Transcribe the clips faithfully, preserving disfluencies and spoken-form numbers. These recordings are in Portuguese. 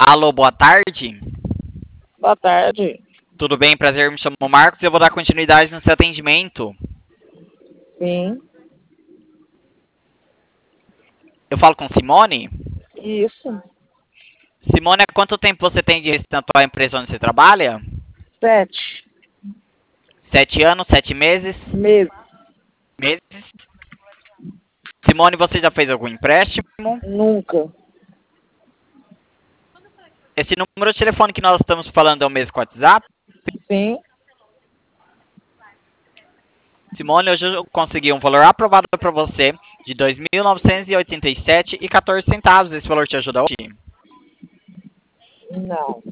Alô, boa tarde. Boa tarde. Tudo bem? Prazer, me chamo Marcos e eu vou dar continuidade no seu atendimento. Sim. Eu falo com Simone? Isso. Simone, há quanto tempo você tem de na tua empresa onde você trabalha? Sete Sete anos, sete meses? meses. Meses? Simone, você já fez algum empréstimo? Nunca. Esse número de telefone que nós estamos falando é o mesmo que o WhatsApp? Sim. Simone, hoje eu consegui um valor aprovado para você de dois mil novecentos e oitenta e sete reais e quatorze centavos. Esse valor te ajuda hoje? Não.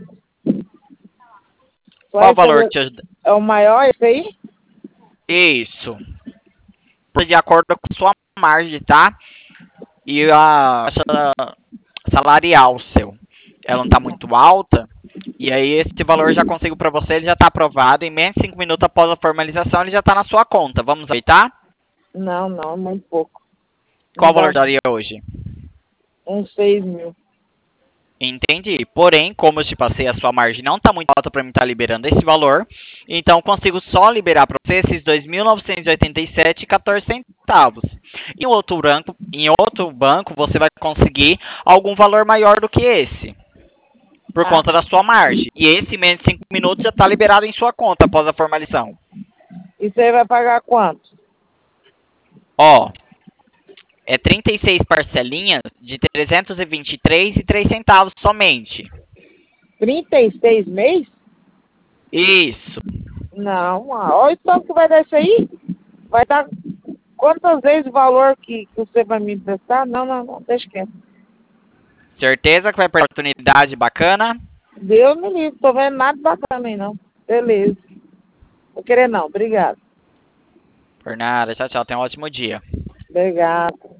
Qual o Esse é valor o, que te ajuda? é o maior, esse aí? Isso. De acordo com a sua margem, tá? E a taxa salarial seu, ela não está muito alta. E aí esse valor eu já consigo para você, ele já está aprovado. Em menos de cinco minutos após a formalização, ele já está na sua conta. Vamos aceitar? Não, não, muito pouco. Qual Não o valor dá daria hoje? uns seis mil. Entendi. Porém, como eu te passei, a sua margem não está muito alta para mim estar liberando esse valor. Então, consigo só liberar para você esses dois mil novecentos e oitenta e sete reais e quatorze centavos. Em outro banco, em outro banco, você vai conseguir algum valor maior do que esse, por Ah, conta da sua margem. E esse menos de cinco minutos já está liberado em sua conta após a formalização. e você vai pagar quanto? Ó, é trinta e seis parcelinhas de trezentos e vinte e três reais e três centavos somente. Trinta e seis meses? Isso. Não, ah, olha o tanto que vai dar isso aí. Vai dar quantas vezes o valor que, que você vai me emprestar? Não, não, não, deixa quieto. Certeza que vai perder oportunidade bacana? Deus me livre, tô vendo nada bacana aí não. Beleza. Vou querer não, obrigado. Por nada. Tchau, tchau. Tenha um ótimo dia. Obrigado.